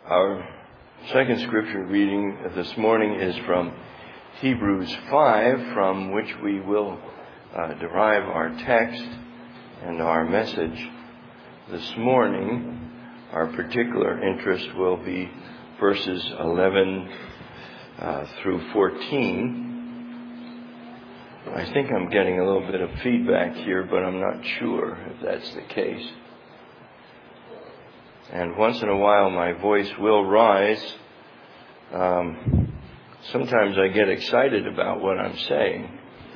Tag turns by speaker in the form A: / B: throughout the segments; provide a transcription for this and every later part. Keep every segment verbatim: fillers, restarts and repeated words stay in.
A: Our second scripture reading this morning is from Hebrews five, from which we will uh, derive our text and our message this morning. Our particular interest will be verses eleven uh, through fourteen. I think I'm getting a little bit of feedback here, but I'm not sure if that's the case. And once in a while my voice will rise. Um, sometimes I get excited about what I'm saying.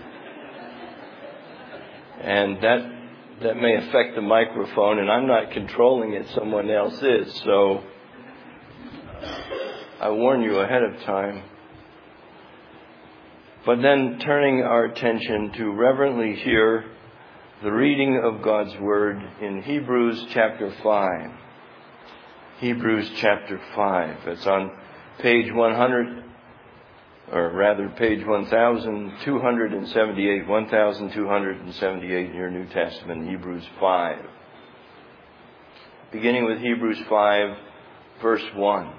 A: And that that may affect the microphone, and I'm not controlling it, someone else is. So I warn you ahead of time. But then turning our attention to reverently hear the reading of God's Word in Hebrews chapter five. Hebrews chapter five. It's on page one hundred, or rather page one thousand two hundred seventy-eight, one thousand two hundred seventy-eight in your New Testament, Hebrews five. Beginning with Hebrews five, verse one.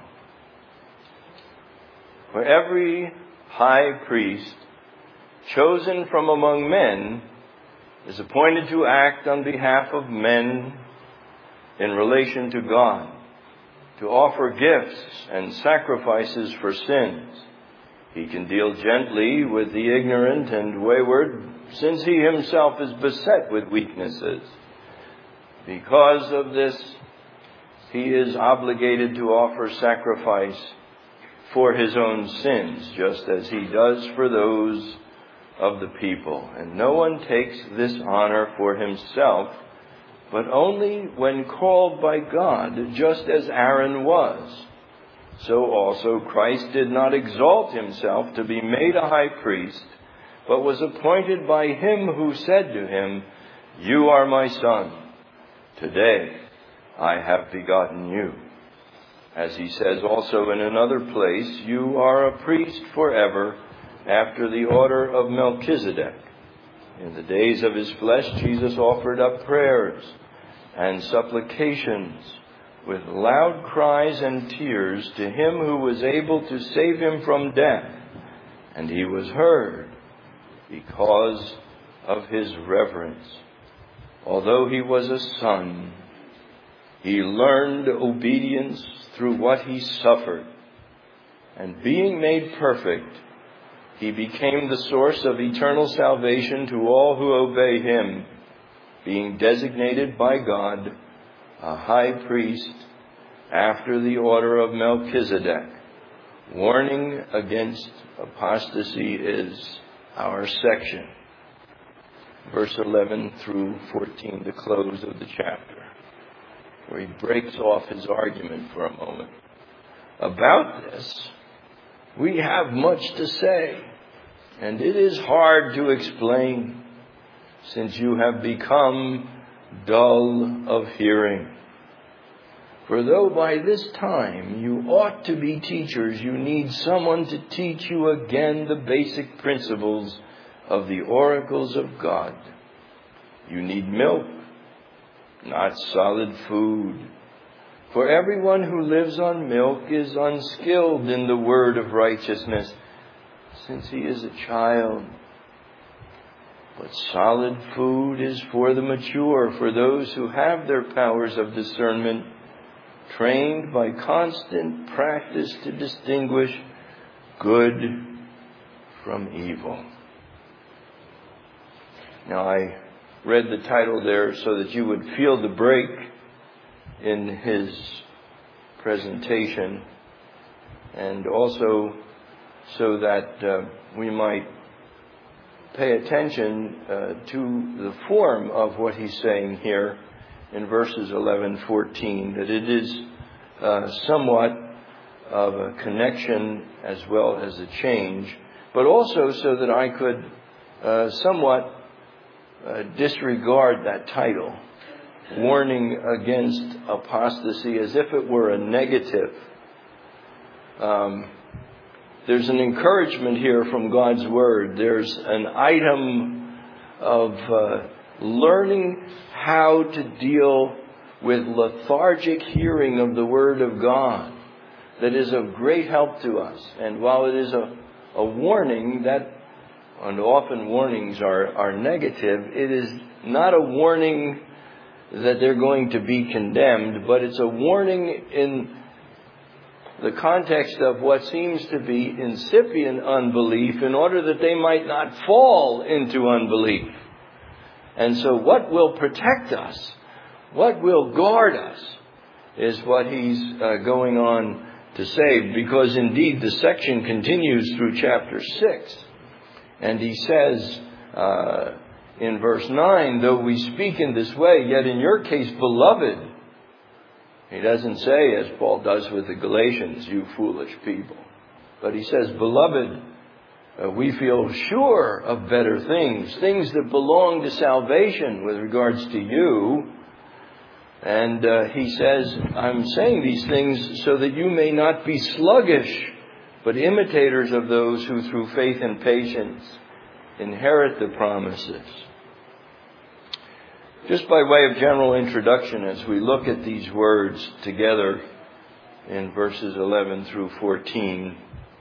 A: For every high priest chosen from among men is appointed to act on behalf of men in relation to God, to offer gifts and sacrifices for sins. He can deal gently with the ignorant and wayward, since he himself is beset with weaknesses. Because of this, he is obligated to offer sacrifice for his own sins, just as he does for those of the people. And no one takes this honor for himself, but only when called by God, just as Aaron was. So also Christ did not exalt himself to be made a high priest, but was appointed by him who said to him, "You are my son. Today I have begotten you." As he says also in another place, "You are a priest forever, after the order of Melchizedek." In the days of his flesh, Jesus offered up prayers and supplications with loud cries and tears to him who was able to save him from death. And he was heard because of his reverence. Although he was a son, he learned obedience through what he suffered. And being made perfect, he became the source of eternal salvation to all who obey him, being designated by God a high priest after the order of Melchizedek. Warning against apostasy is our section. Verse eleven through fourteen, the close of the chapter, where he breaks off his argument for a moment. About this, we have much to say, and it is hard to explain, since you have become dull of hearing. For though by this time you ought to be teachers, you need someone to teach you again the basic principles of the oracles of God. You need milk, not solid food. For everyone who lives on milk is unskilled in the word of righteousness, since he is a child. But solid food is for the mature, for those who have their powers of discernment trained by constant practice to distinguish good from evil. Now, I read the title there so that you would feel the break in his presentation, and also so that uh, we might pay attention uh, to the form of what he's saying here in verses eleven, fourteen, that it is uh, somewhat of a connection as well as a change, but also so that I could uh, somewhat uh, disregard that title, warning against apostasy, as if it were a negative. Um, There's an encouragement here from God's Word. There's an item of uh, learning how to deal with lethargic hearing of the Word of God. that is of great help to us. And while it is a, a warning, that, and often warnings are, are negative, it is not a warning that they're going to be condemned, but it's a warning in the context of what seems to be incipient unbelief in order that they might not fall into unbelief. And so what will protect us, what will guard us, is what he's uh, going on to say, because indeed the section continues through chapter six. And he says uh, in verse nine, though we speak in this way, yet in your case, beloved, he doesn't say, as Paul does with the Galatians, you foolish people. But he says, beloved, uh, we feel sure of better things, things that belong to salvation with regards to you. And uh, he says, I'm saying these things so that you may not be sluggish, but imitators of those who through faith and patience inherit the promises. Just by way of general introduction, as we look at these words together in verses eleven through fourteen,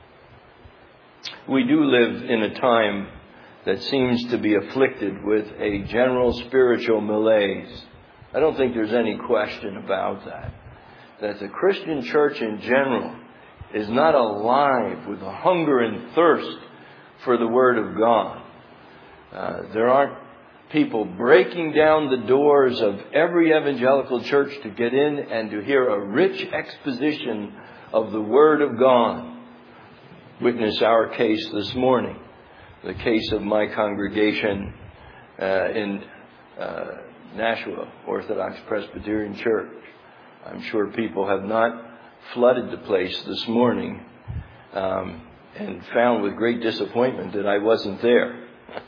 A: we do live in a time that seems to be afflicted with a general spiritual malaise. I don't think there's any question about that. That the Christian church in general is not alive with a hunger and thirst for the Word of God. Uh, there aren't people breaking down the doors of every evangelical church to get in and to hear a rich exposition of the Word of God. Witness our case this morning, the case of my congregation uh, in uh, Nashua Orthodox Presbyterian Church. I'm sure people have not flooded the place this morning um, and found with great disappointment that I wasn't there.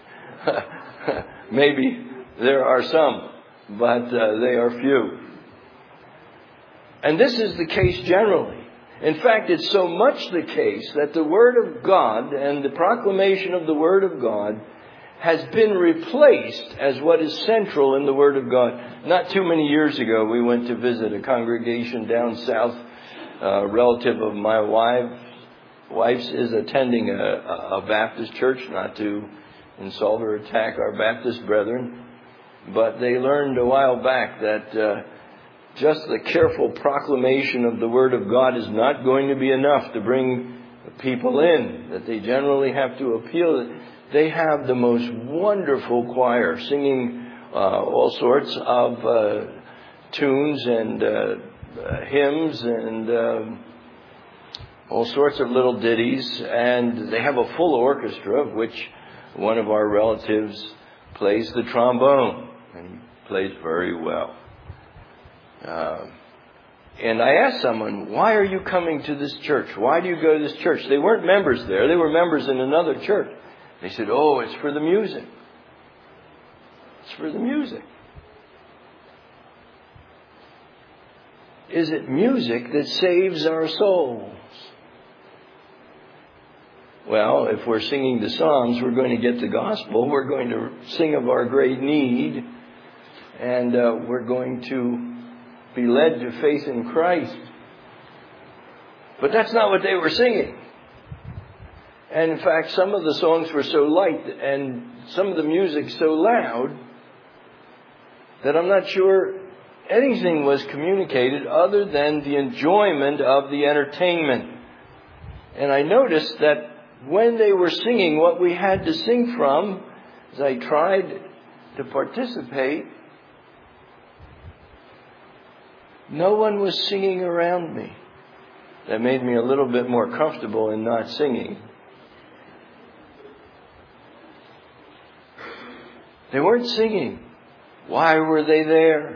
A: Maybe there are some, but uh, they are few. And this is the case generally. In fact, it's so much the case that the Word of God and the proclamation of the Word of God has been replaced as what is central in the Word of God. Not too many years ago, we went to visit a congregation down south. A relative of my wife, wife's is attending a, a Baptist church, not to insult or attack our Baptist brethren, but they learned a while back that uh, just the careful proclamation of the Word of God is not going to be enough to bring people in, that they generally have to appeal. They have the most wonderful choir singing uh, all sorts of uh, tunes and uh, uh, hymns and uh, all sorts of little ditties, and they have a full orchestra, of which one of our relatives plays the trombone, and he plays very well. Uh, and I asked someone, why are you coming to this church? Why do you go to this church? They weren't members there. They were members in another church. They said, oh, it's for the music. It's for the music. Is it music that saves our souls? Well, if we're singing the Psalms, we're going to get the gospel. We're going to sing of our great need. And uh, we're going to be led to faith in Christ. But that's not what they were singing. And in fact, some of the songs were so light and some of the music so loud that I'm not sure anything was communicated other than the enjoyment of the entertainment. And I noticed that when they were singing what we had to sing from, as I tried to participate, no one was singing around me. That made me a little bit more comfortable in not singing. They weren't singing. Why were they there?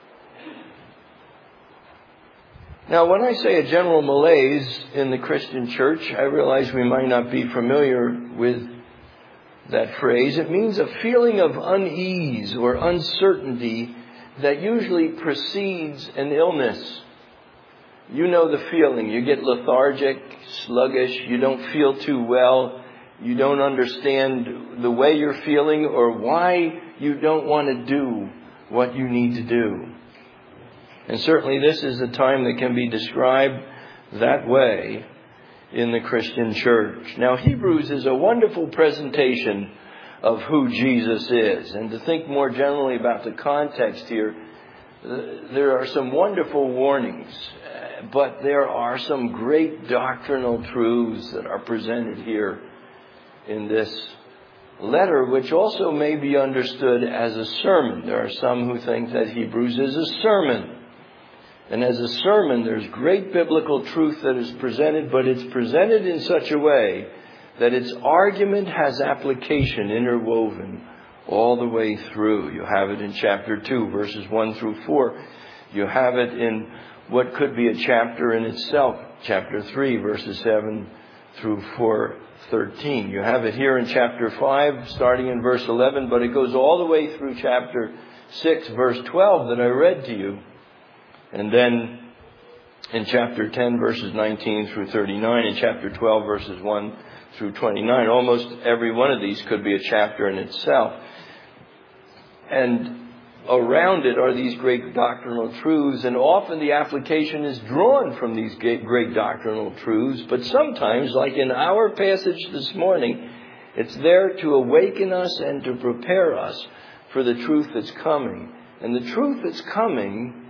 A: Now, when I say a general malaise in the Christian church, I realize we might not be familiar with that phrase. It means a feeling of unease or uncertainty that usually precedes an illness. You know the feeling. You get lethargic, sluggish, you don't feel too well, you don't understand the way you're feeling or why you don't want to do what you need to do. And certainly this is a time that can be described that way in the Christian church. Now, Hebrews is a wonderful presentation of who Jesus is. And to think more generally about the context here, there are some wonderful warnings, but there are some great doctrinal truths that are presented here in this letter, which also may be understood as a sermon. There are some who think that Hebrews is a sermon. And as a sermon, there's great biblical truth that is presented, but it's presented in such a way that its argument has application interwoven all the way through. You have it in chapter two, verses one through four. You have it in what could be a chapter in itself, chapter three, verses seven through four thirteen. You have it here in chapter five, starting in verse eleven, but it goes all the way through chapter six, verse twelve that I read to you. And then in chapter ten, verses nineteen through thirty-nine, and chapter twelve, verses one through twenty-nine. Almost every one of these could be a chapter in itself. And around it are these great doctrinal truths, and often the application is drawn from these great doctrinal truths. But sometimes, like in our passage this morning, it's there to awaken us and to prepare us for the truth that's coming. And the truth that's coming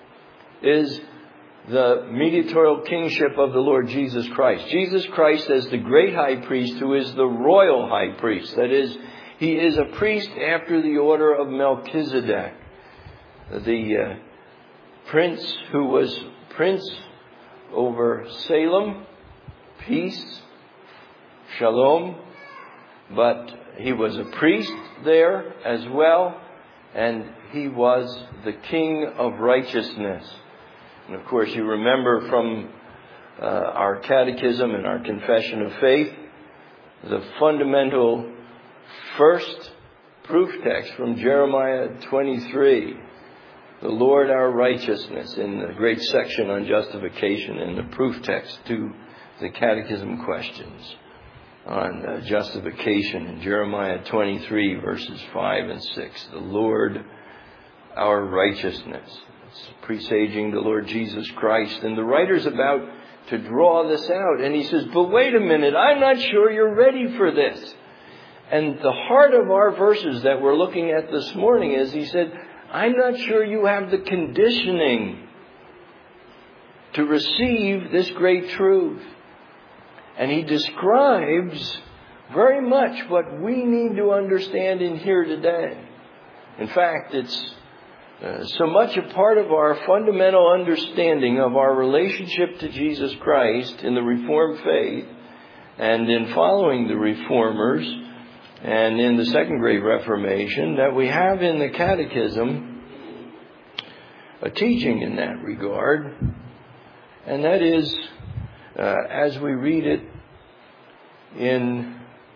A: is the mediatorial kingship of the Lord Jesus Christ. Jesus Christ as the great high priest who is the royal high priest. That is, he is a priest after the order of Melchizedek, the uh, prince who was prince over Salem, peace, shalom, but he was a priest there as well, and he was the king of righteousness. And of course, you remember from uh, our catechism and our confession of faith, the fundamental first proof text from Jeremiah twenty-three, the Lord our righteousness, in the great section on justification, and the proof text to the catechism questions on uh, justification in Jeremiah twenty-three, verses five and six. The Lord our righteousness. It's presaging the Lord Jesus Christ. And the writer's about to draw this out. And he says, but wait a minute, I'm not sure you're ready for this. And the heart of our verses that we're looking at this morning is, he said, I'm not sure you have the conditioning to receive this great truth. And he describes very much what we need to understand in here today. In fact, it's uh, so much a part of our fundamental understanding of our relationship to Jesus Christ in the Reformed faith and in following the Reformers and in the Second Great Reformation, that we have in the Catechism a teaching in that regard. And that is, uh, as we read it in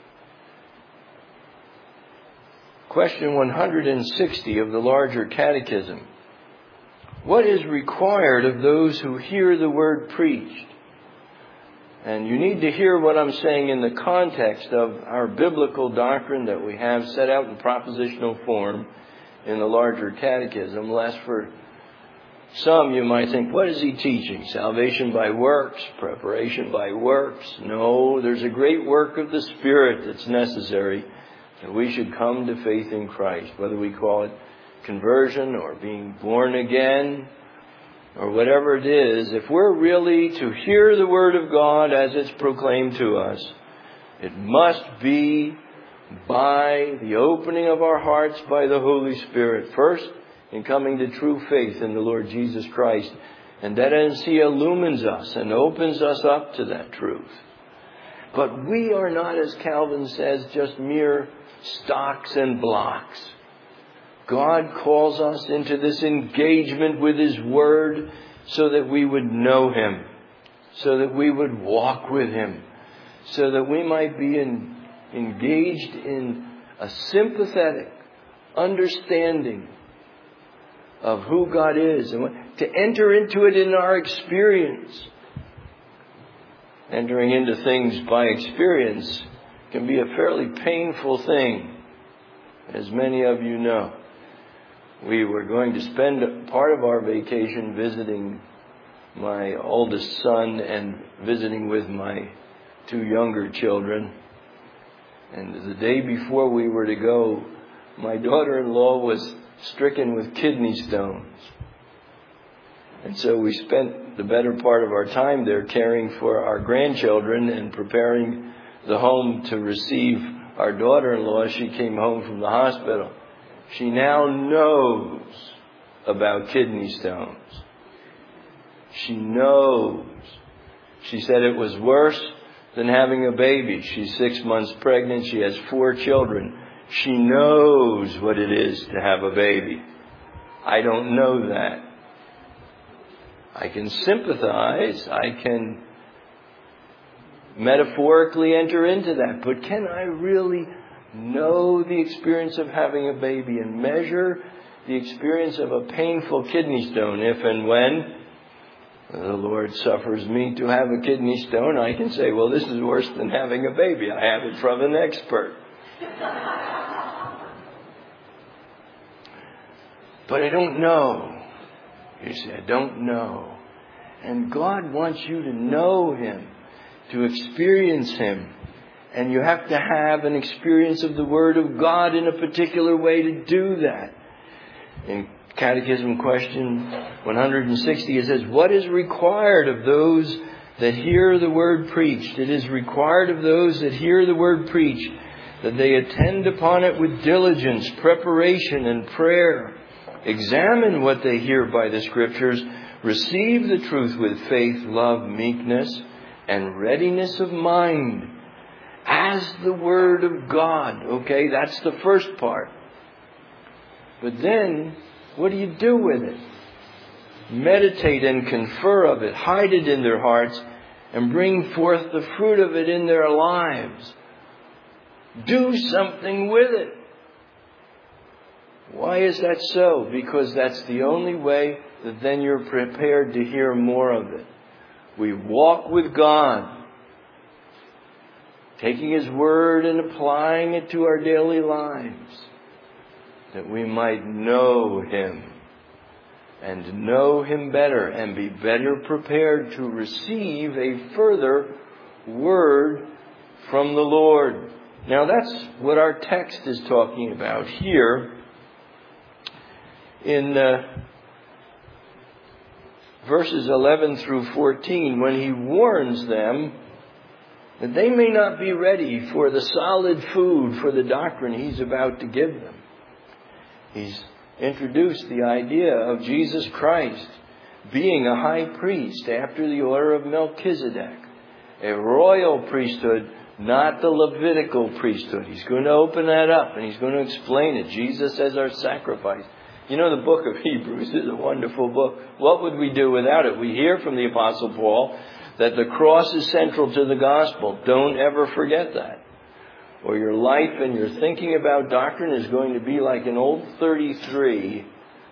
A: question one hundred sixty of the larger catechism, what is required of those who hear the word preached? And you need to hear what I'm saying in the context of our biblical doctrine that we have set out in propositional form in the larger catechism, lest for some you might think, what is he teaching? Salvation by works, preparation by works. No, there's a great work of the Spirit that's necessary that we should come to faith in Christ, whether we call it conversion or being born again or whatever it is. If we're really to hear the Word of God as it's proclaimed to us, it must be by the opening of our hearts by the Holy Spirit. First, in coming to true faith in the Lord Jesus Christ. And that as He illumines us and opens us up to that truth. But we are not, as Calvin says, just mere stocks and blocks. God calls us into this engagement with His Word so that we would know Him, so that we would walk with Him, so that we might be in, engaged in a sympathetic understanding of who God is, and to enter into it in our experience. Entering into things by experience can be a fairly painful thing, as many of you know. We were going to spend part of our vacation visiting my oldest son and visiting with my two younger children. And the day before we were to go, my daughter-in-law was stricken with kidney stones. And so we spent the better part of our time there caring for our grandchildren and preparing the home to receive our daughter-in-law. She came home from the hospital. She now knows about kidney stones. She knows. She said it was worse than having a baby. She's six months pregnant. She has four children. She knows what it is to have a baby. I don't know that. I can sympathize. I can metaphorically enter into that. But can I really know the experience of having a baby and measure the experience of a painful kidney stone? If and when the Lord suffers me to have a kidney stone, I can say, well, this is worse than having a baby. I have it from an expert. But I don't know. You see, I don't know. And God wants you to know Him, to experience Him. And you have to have an experience of the Word of God in a particular way to do that. In Catechism question one hundred sixty, it says, what is required of those that hear the Word preached? It is required of those that hear the Word preached that they attend upon it with diligence, preparation, and prayer. Examine what they hear by the Scriptures. Receive the truth with faith, love, meekness, and readiness of mind as the Word of God. Okay, that's the first part. But then, what do you do with it? Meditate and confer of it. Hide it in their hearts and bring forth the fruit of it in their lives. Do something with it. Why is that so? Because that's the only way that then you're prepared to hear more of it. We walk with God, taking His Word and applying it to our daily lives, that we might know Him and know Him better and be better prepared to receive a further word from the Lord. Now that's what our text is talking about here in uh, verses eleven through fourteen, when He warns them that they may not be ready for the solid food, for the doctrine He's about to give them. He's introduced the idea of Jesus Christ being a high priest after the order of Melchizedek, a royal priesthood, not the Levitical priesthood. He's going to open that up and He's going to explain it. Jesus as our sacrifice. You know, the book of Hebrews is a wonderful book. What would we do without it? We hear from the Apostle Paul that the cross is central to the gospel. Don't ever forget that. Or your life and your thinking about doctrine is going to be like an old thirty-three,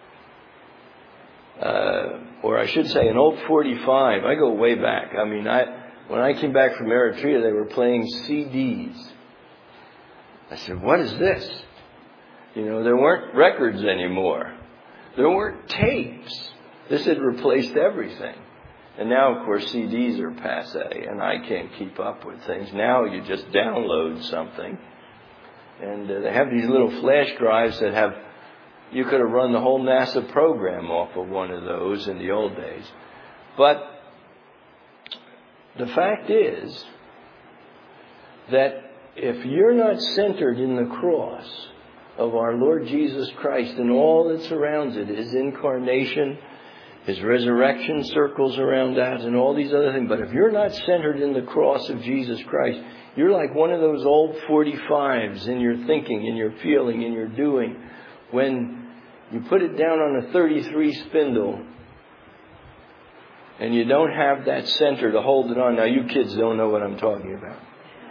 A: uh, or I should say an old forty-five. I go way back. I mean, I when I came back from Eritrea, they were playing C Ds. I said, what is this? You know, there weren't records anymore. There weren't tapes. This had replaced everything. And now, of course, C Ds are passé, and I can't keep up with things. Now you just download something. And uh, they have these little flash drives that have, you could have run the whole NASA program off of one of those in the old days. But the fact is that if you're not centered in the cross of our Lord Jesus Christ and all that surrounds it, His incarnation, His resurrection circles around that, and all these other things. But if you're not centered in the cross of Jesus Christ, you're like one of those old forty-fives in your thinking, in your feeling, in your doing. When you put it down on a thirty-three spindle and you don't have that center to hold it on. Now, you kids don't know what I'm talking about.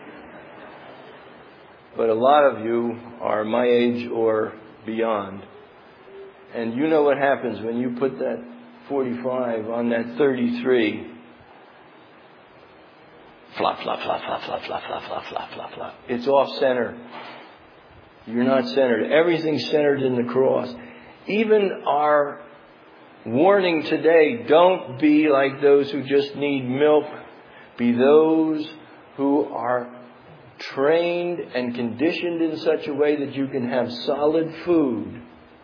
A: But a lot of you are my age or beyond. And you know what happens when you put that forty-five on that thirty-three. Flop, flop, flop, flop, flop, flop, flop, flop, flop, flop, flop. It's off center. You're not centered. Everything's centered in the cross. Even our warning today, don't be like those who just need milk. Be those who are trained and conditioned in such a way that you can have solid food,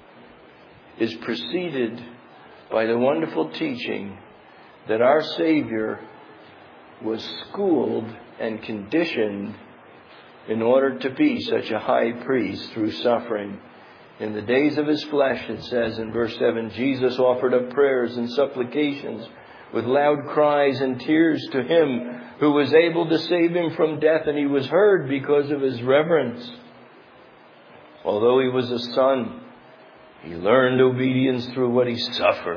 A: is preceded by the wonderful teaching that our Savior was schooled and conditioned in order to be such a high priest through suffering. In the days of his flesh, it says in verse seven, Jesus offered up prayers and supplications with loud cries and tears to him who was able to save him from death, and he was heard because of his reverence. Although he was a son, he learned obedience through what he suffered.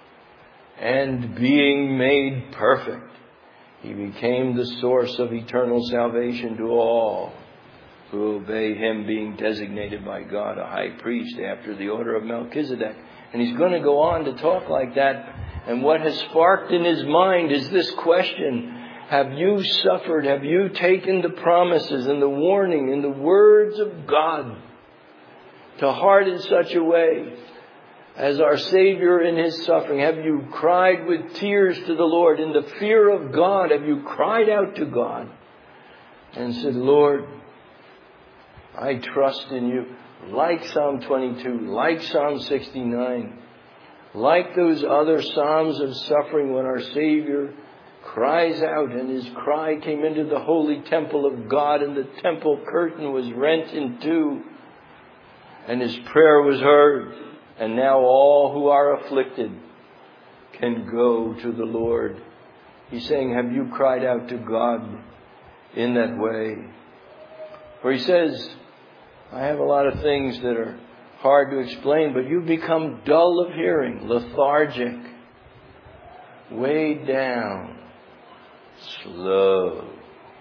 A: And being made perfect, he became the source of eternal salvation to all who obey him, being designated by God a high priest after the order of Melchizedek. And he's going to go on to talk like that. And what has sparked in his mind is this question: have you suffered? Have you taken the promises and the warning and the words of God to heart in such a way as our Savior in his suffering? Have you cried with tears to the Lord in the fear of God? Have you cried out to God and said, Lord, I trust in you, like Psalm twenty-two, like Psalm sixty-nine, like those other Psalms of suffering when our Savior cries out and his cry came into the holy temple of God and the temple curtain was rent in two and his prayer was heard. And now all who are afflicted can go to the Lord. He's saying, have you cried out to God in that way? Where he says, I have a lot of things that are hard to explain, but you become dull of hearing, lethargic, weighed down, slow,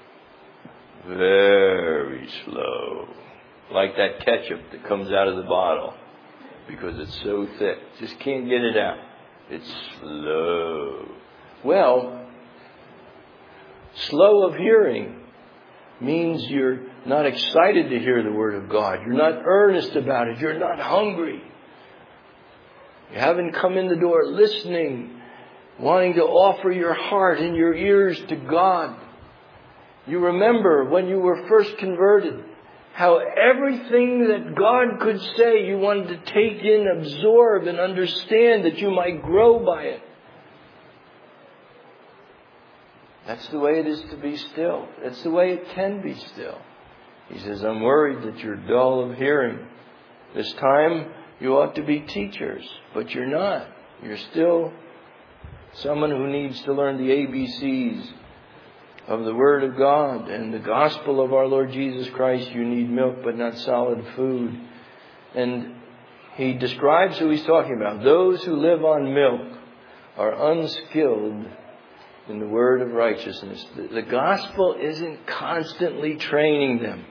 A: very slow, like that ketchup that comes out of the bottle because it's so thick. Just can't get it out. It's slow. Well, slow of hearing means you're not excited to hear the Word of God. You're not earnest about it. You're not hungry. You haven't come in the door listening, wanting to offer your heart and your ears to God. You remember when you were first converted, how everything that God could say you wanted to take in, absorb, and understand that you might grow by it. That's the way it is to be still. That's the way it can be still. He says, I'm worried that you're dull of hearing. This time you ought to be teachers, but you're not. You're still someone who needs to learn the A B Cs of the Word of God and the gospel of our Lord Jesus Christ. You need milk, but not solid food. And he describes who he's talking about. Those who live on milk are unskilled in the word of righteousness. The, the gospel isn't constantly training them.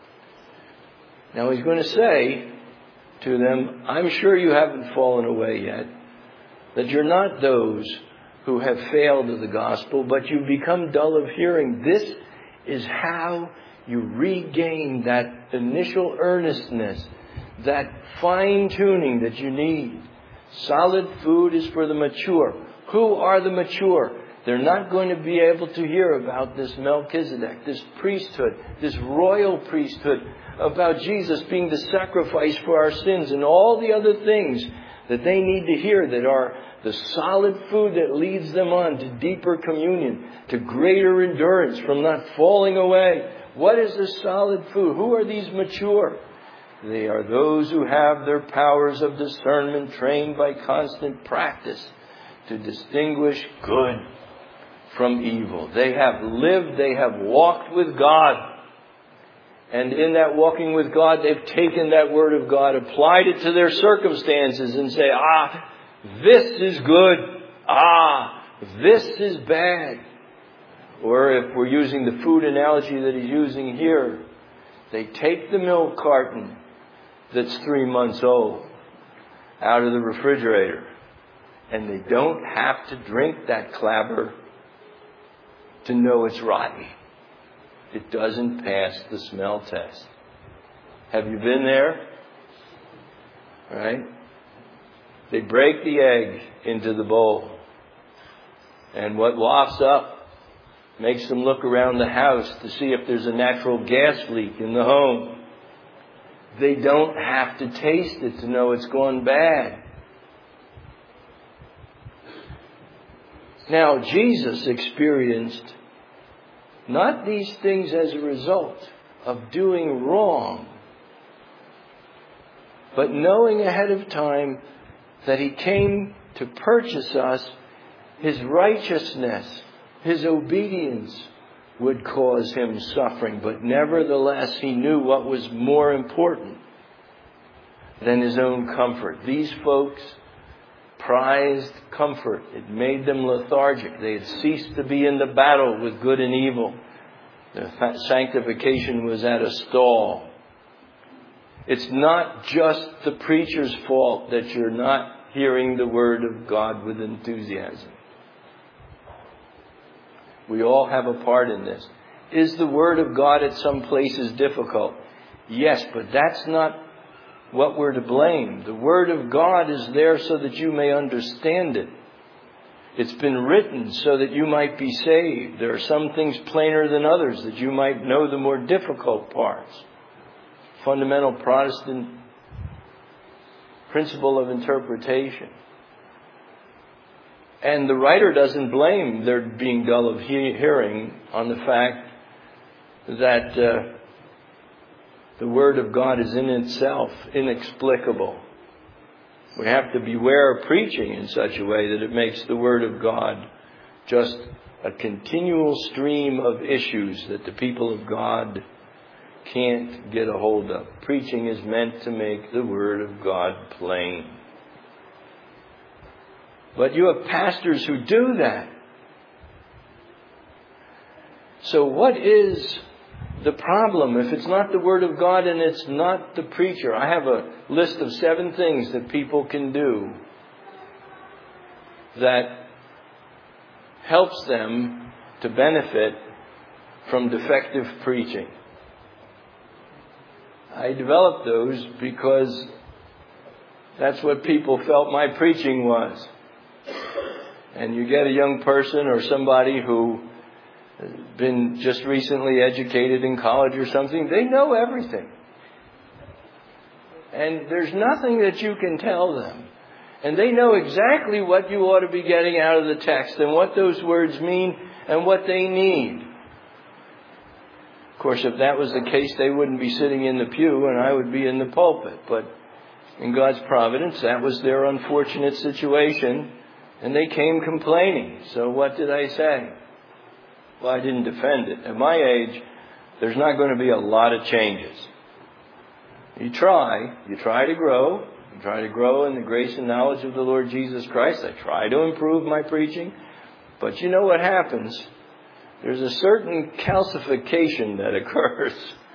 A: Now he's going to say to them, I'm sure you haven't fallen away yet, that you're not those who have failed of the gospel, but you've become dull of hearing. This is how you regain that initial earnestness, that fine-tuning that you need. Solid food is for the mature. Who are the mature? They're not going to be able to hear about this Melchizedek, this priesthood, this royal priesthood, about Jesus being the sacrifice for our sins and all the other things that they need to hear that are the solid food that leads them on to deeper communion, to greater endurance from not falling away. What is this solid food? Who are these mature? They are those who have their powers of discernment trained by constant practice to distinguish good from evil. They have lived, they have walked with God. And in that walking with God, they've taken that word of God, applied it to their circumstances and say, ah, this is good. Ah, this is bad. Or if we're using the food analogy that he's using here, they take the milk carton that's three months old out of the refrigerator. And they don't have to drink that clabber to know it's rotten. It doesn't pass the smell test. Have you been there? Right? They break the egg into the bowl. And what wafts up makes them look around the house to see if there's a natural gas leak in the home. They don't have to taste it to know it's gone bad. Now, Jesus experienced not these things as a result of doing wrong, but knowing ahead of time that He came to purchase us. His righteousness, His obedience would cause Him suffering. But nevertheless, He knew what was more important than His own comfort. These folks prized comfort. It made them lethargic. They had ceased to be in the battle with good and evil. Their sanctification was at a stall. It's not just the preacher's fault that you're not hearing the Word of God with enthusiasm. We all have a part in this. Is the Word of God at some places difficult? Yes, but that's not what we're to blame. The Word of God is there so that you may understand it. It's been written so that you might be saved. There are some things plainer than others that you might know the more difficult parts. Fundamental Protestant principle of interpretation. And the writer doesn't blame their being dull of he- hearing on the fact that uh, the Word of God is in itself inexplicable. We have to beware of preaching in such a way that it makes the Word of God just a continual stream of issues that the people of God can't get a hold of. Preaching is meant to make the Word of God plain. But you have pastors who do that. So what is the problem if it's not the Word of God and it's not the preacher? I have a list of seven things that people can do that helps them to benefit from defective preaching. I developed those because that's what people felt my preaching was. And you get a young person or somebody who has been just recently educated in college or something, they know everything. And there's nothing that you can tell them. And they know exactly what you ought to be getting out of the text and what those words mean and what they need. Of course, if that was the case, they wouldn't be sitting in the pew and I would be in the pulpit. But in God's providence, that was their unfortunate situation. And they came complaining. So what did I say? Well, I didn't defend it. At my age, there's not going to be a lot of changes. You try. You try to grow. You try to grow in the grace and knowledge of the Lord Jesus Christ. I try to improve my preaching. But you know what happens? There's a certain calcification that occurs.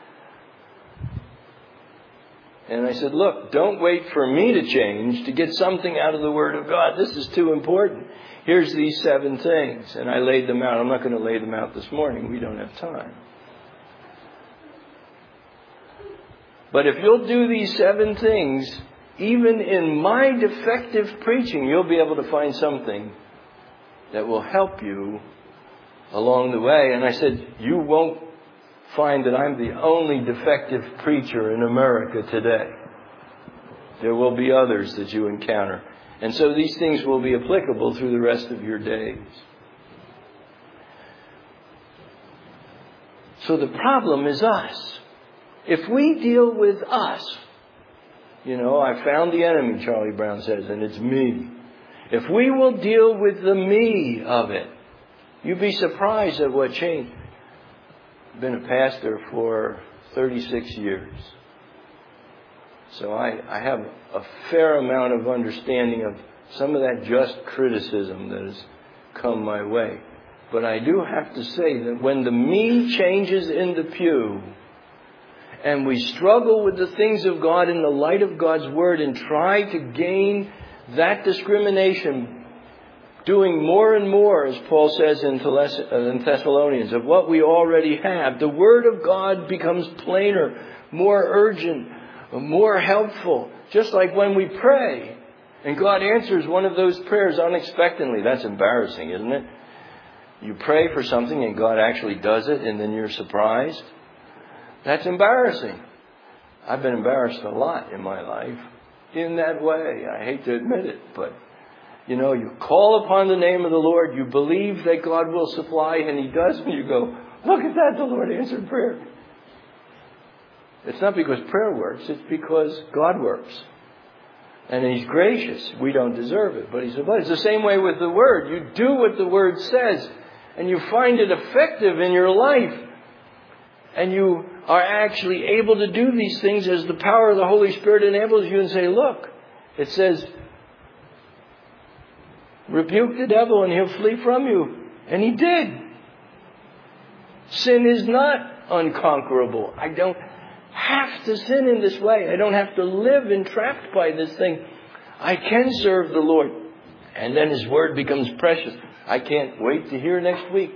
A: And I said, look, don't wait for me to change to get something out of the Word of God. This is too important. Here's these seven things. And I laid them out. I'm not going to lay them out this morning. We don't have time. But if you'll do these seven things, even in my defective preaching, you'll be able to find something that will help you along the way. And I said, you won't find that I'm the only defective preacher in America today. There will be others that you encounter. And so these things will be applicable through the rest of your days. So the problem is us. If we deal with us, you know, I found the enemy, Charlie Brown says, and it's me. If we will deal with the me of it, you'd be surprised at what changed. I've been a pastor for thirty-six years. So I, I have a fair amount of understanding of some of that just criticism that has come my way. But I do have to say that when the me changes in the pew and we struggle with the things of God in the light of God's Word and try to gain that discrimination, doing more and more, as Paul says in Thessalonians, of what we already have, the Word of God becomes plainer, more urgent, more helpful. Just like when we pray, And God answers one of those prayers unexpectedly. That's embarrassing, isn't it? You pray for something and God actually does it and then you're surprised. That's embarrassing. I've been embarrassed a lot in my life in that way. I hate to admit it, but you know, you call upon the name of the Lord, you believe that God will supply, and He does, and you go, look at that, the Lord answered prayer. It's not because prayer works, it's because God works. And He's gracious. We don't deserve it, but He's abundant. It's the same way with the Word. You do what the Word says, and you find it effective in your life. And you are actually able to do these things as the power of the Holy Spirit enables you, and say, look, it says, rebuke the devil and he'll flee from you. And He did. Sin is not unconquerable. I don't have to sin in this way. I don't have to live entrapped by this thing. I can serve the Lord. And then His Word becomes precious. I can't wait to hear next week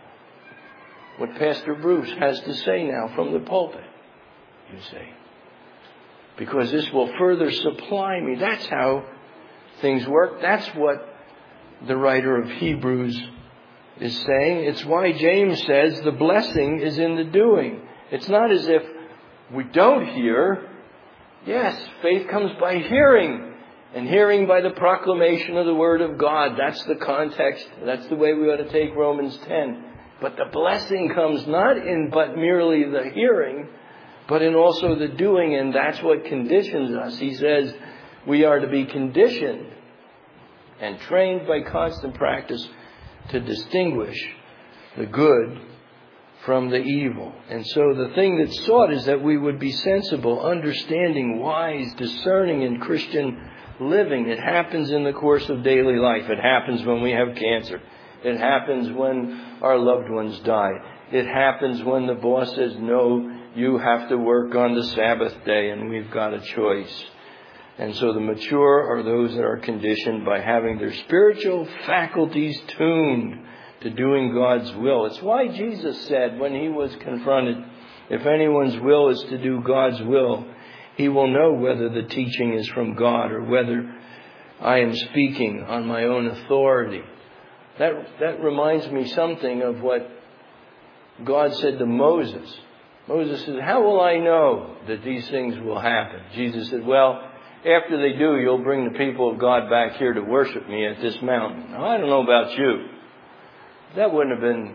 A: what Pastor Bruce has to say now from the pulpit, you see. Because this will further supply me. That's how things work. That's what the writer of Hebrews is saying. It's why James says the blessing is in the doing. It's not as if we don't hear. Yes, faith comes by hearing, and hearing by the proclamation of the Word of God. That's the context. That's the way we ought to take Romans ten. But the blessing comes not in but merely the hearing, but in also the doing, and that's what conditions us. He says we are to be conditioned and trained by constant practice to distinguish the good from the evil. And so the thing that's sought is that we would be sensible, understanding, wise, discerning in Christian living. It happens in the course of daily life. It happens when we have cancer. It happens when our loved ones die. It happens when the boss says, no, you have to work on the Sabbath day, and we've got a choice. And so the mature are those that are conditioned by having their spiritual faculties tuned to doing God's will. It's why Jesus said when He was confronted, if anyone's will is to do God's will, he will know whether the teaching is from God or whether I am speaking on my own authority. That, that reminds me something of what God said to Moses. Moses said, how will I know that these things will happen? Jesus said, well, after they do, you'll bring the people of God back here to worship me at this mountain. Now, I don't know about you. That wouldn't have been,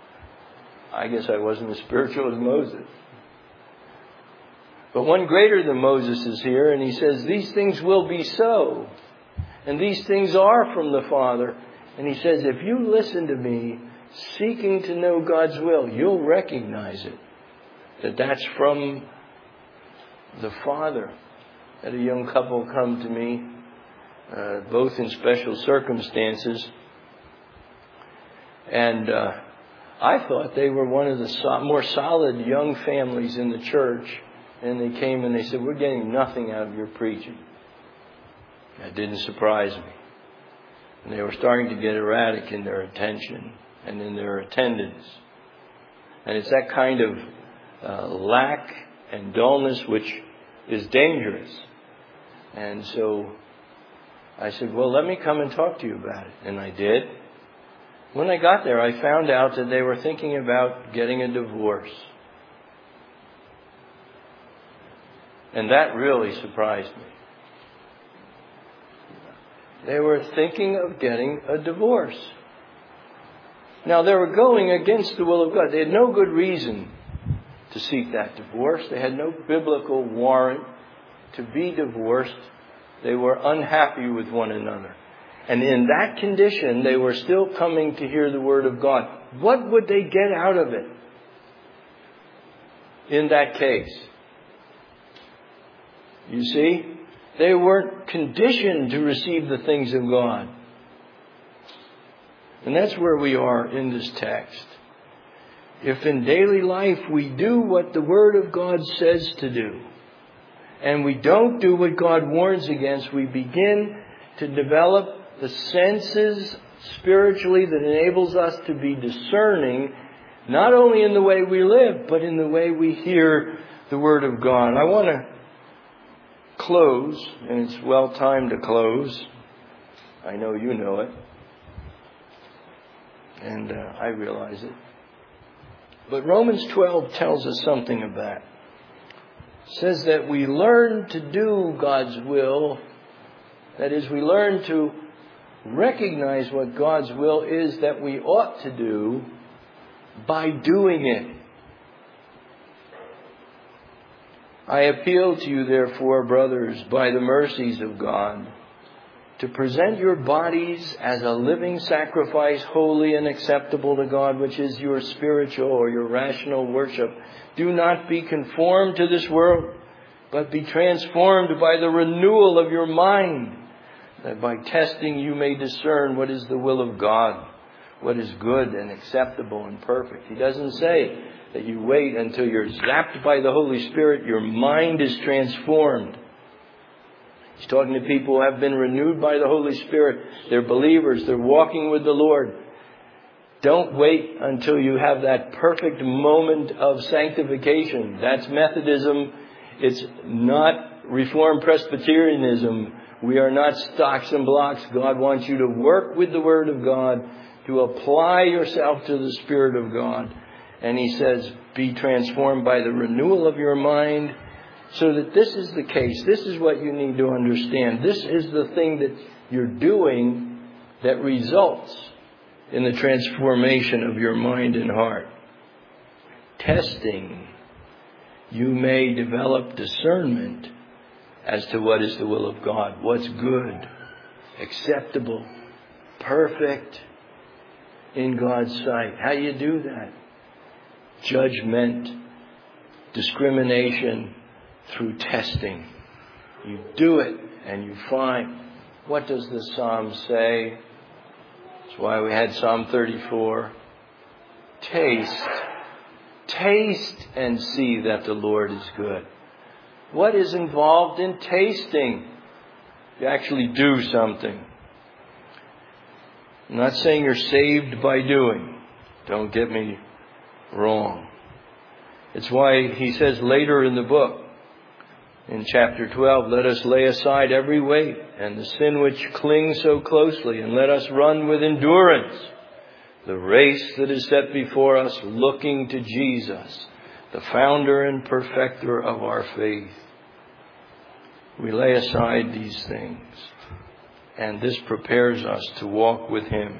A: I guess I wasn't as spiritual as Moses. But one greater than Moses is here, and he says, these things will be so. And these things are from the Father. And he says, if you listen to me, seeking to know God's will, you'll recognize it. That that's from the Father. I had a young couple come to me, uh, both in special circumstances. And uh, I thought they were one of the so- more solid young families in the church. And they came and they said, we're getting nothing out of your preaching. That didn't surprise me. And they were starting to get erratic in their attention and in their attendance. And it's that kind of uh, lack and dullness which is dangerous. And so I said, well, let me come and talk to you about it. And I did. When I got there, I found out that they were thinking about getting a divorce. And that really surprised me. They were thinking of getting a divorce. Now, they were going against the will of God. They had no good reason to seek that divorce. They had no biblical warrant to be divorced. They were unhappy with one another. And in that condition, they were still coming to hear the Word of God. What would they get out of it in that case? You see, they weren't conditioned to receive the things of God. And that's where we are in this text. If in daily life we do what the Word of God says to do, and we don't do what God warns against, we begin to develop the senses spiritually that enables us to be discerning, not only in the way we live, but in the way we hear the Word of God. I want to close, and it's well timed to close. I know you know it. And uh, I realize it. But Romans twelve tells us something of that. It says that we learn to do God's will. That is, we learn to recognize what God's will is that we ought to do by doing it. I appeal to you, therefore, brothers, by the mercies of God, to present your bodies as a living sacrifice, holy and acceptable to God, which is your spiritual or your rational worship. Do not be conformed to this world, but be transformed by the renewal of your mind, that by testing you may discern what is the will of God, what is good and acceptable and perfect. He doesn't say that you wait until you're zapped by the Holy Spirit, your mind is transformed. He's talking to people who have been renewed by the Holy Spirit. They're believers. They're walking with the Lord. Don't wait until you have that perfect moment of sanctification. That's Methodism. It's not Reformed Presbyterianism. We are not stocks and blocks. God wants you to work with the Word of God, to apply yourself to the Spirit of God. And He says, be transformed by the renewal of your mind. So that this is the case. This is what you need to understand. This is the thing that you're doing that results in the transformation of your mind and heart. Testing, you may develop discernment as to what is the will of God. What's good, acceptable, perfect in God's sight. How do you do that? Judgment, discrimination, through testing. You do it and you find. What does the Psalm say? That's why we had Psalm thirty-four. Taste. Taste and see that the Lord is good. What is involved in tasting? You actually do something. I'm not saying you're saved by doing. Don't get me wrong. It's why he says later in the book, in chapter twelve, let us lay aside every weight and the sin which clings so closely, and let us run with endurance the race that is set before us, looking to Jesus, the founder and perfecter of our faith. We lay aside these things, and this prepares us to walk with Him.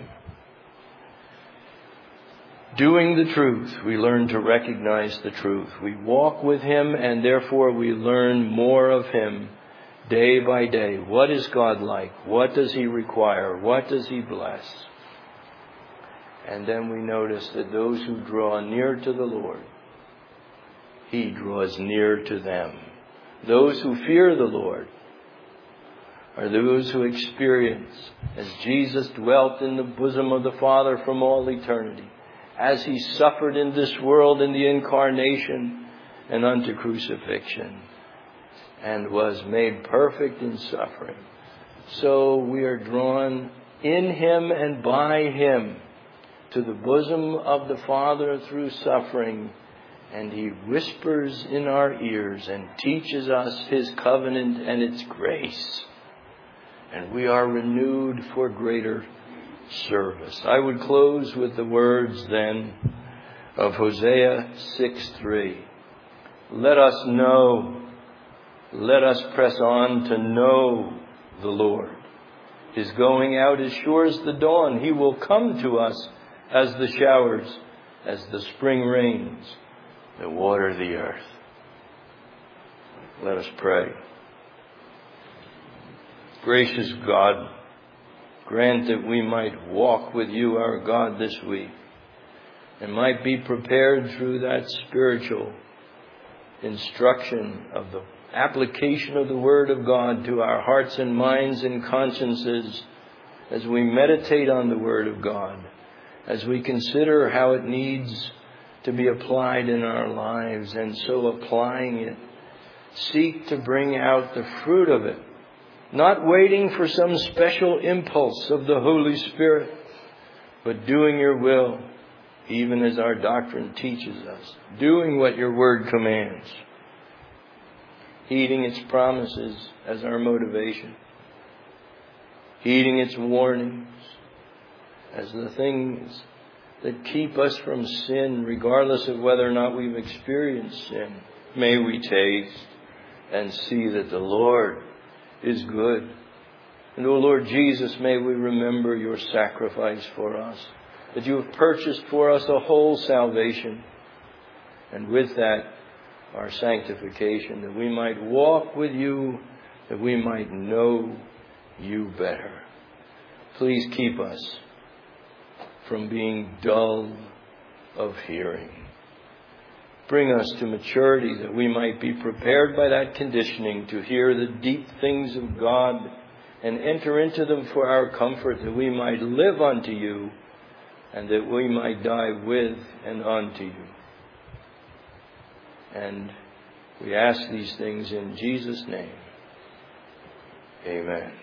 A: Doing the truth, we learn to recognize the truth. We walk with Him, and therefore we learn more of Him day by day. What is God like? What does He require? What does He bless? And then we notice that those who draw near to the Lord, He draws near to them. Those who fear the Lord are those who experience, as Jesus dwelt in the bosom of the Father from all eternity, as He suffered in this world in the incarnation and unto crucifixion, and was made perfect in suffering. So we are drawn in Him and by Him to the bosom of the Father through suffering, and He whispers in our ears and teaches us His covenant and its grace. And we are renewed for greater service. I would close with the words then of Hosea six three. Let us know, let us press on to know the Lord. His going out is sure as the dawn. He will come to us as the showers, as the spring rains that water the earth. Let us pray. Gracious God, grant that we might walk with You, our God, this week, and might be prepared through that spiritual instruction of the application of the Word of God to our hearts and minds and consciences as we meditate on the Word of God, as we consider how it needs to be applied in our lives, and so applying it, seek to bring out the fruit of it, not waiting for some special impulse of the Holy Spirit, but doing Your will, even as our doctrine teaches us, doing what Your Word commands. heeding its promises as our motivation, heeding its warnings as the things that keep us from sin, regardless of whether or not we've experienced sin. May we taste and see that the Lord is good. And, O Lord Jesus, may we remember your sacrifice for us, that you have purchased for us a whole salvation, and with that, our sanctification, that we might walk with you, that we might know you better. Please keep us from being dull of hearing. Bring us to maturity, that we might be prepared by that conditioning to hear the deep things of God and enter into them for our comfort, that we might live unto you and that we might die with and unto you. And we ask these things in Jesus' name. Amen.